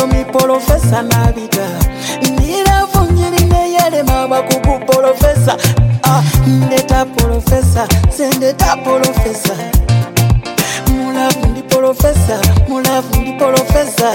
abasomi profesa nabiga niravunyirine yale mabakugu profesa ndeta profesa sendeta profesa mulavu ndi profesa mulavu ndi profesa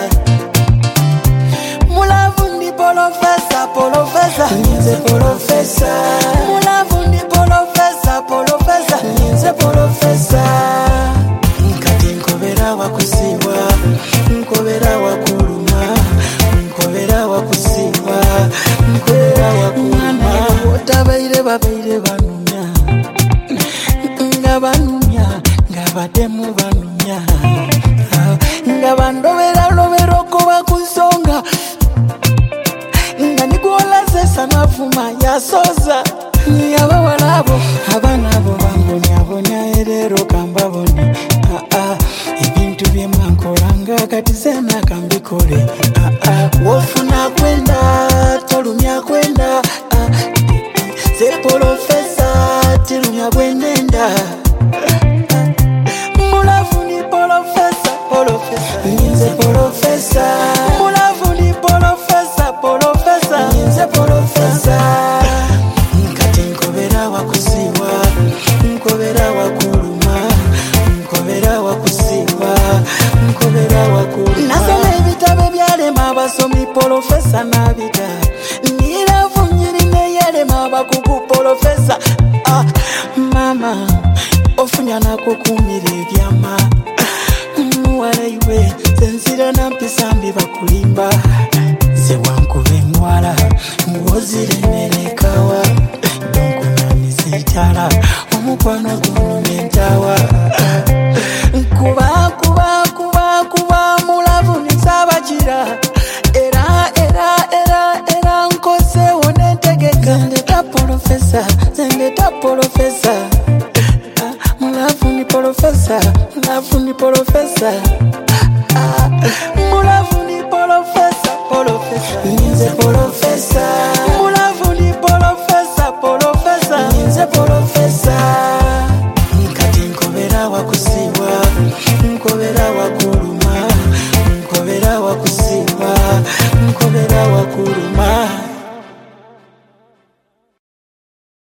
mulavu ndi profesa profesa ninze profesa mulavu ndi profesa profesa ninze profesa nkati nkobera wakusiwa nkobera wakuluma nkobera wakusiwa nkobera wakuluma otabaire babaire banumya nga banumya nga batemu banumya nga bandobera lobero kuba kusonga nga nikola sesa nafuma yasoza yabawalabo abanabo bangonyabonya erero kambabone ebintu byemwankolanga kati sena kambikole wofuna kwenda tolumya kwenda ze profesa tilumya bwenenda mulavu ni profesa profesa ninze profesa mulavu ni profesa profesa ninze profesa nkati nkobera wakusiwa nkobera wakuluma nkobera wakusiwa nkobera wakuluma nasoma ebitabo byalema abasomi profesa nabiga niravunyirine yalema abakugu profesa mama ofunya nakukumira ebyama muwalaiwe zensira nampisambi bakulimba zewankuba enwala muwoziremerekawa donkunanizitala omukwano gunumentawa kuba mulavu nisabakira era nkosewo nentegeka zendeta profesa zendeta profesa mulavu ni profesa mulavu ni profesa mulavu ni profesa profesa ninze profesa mulavu ni profesa profesa ninze profesa nkati nkobera wakusiwa nkobera wakuluma nkobera wakusiwa nkobera wakuluma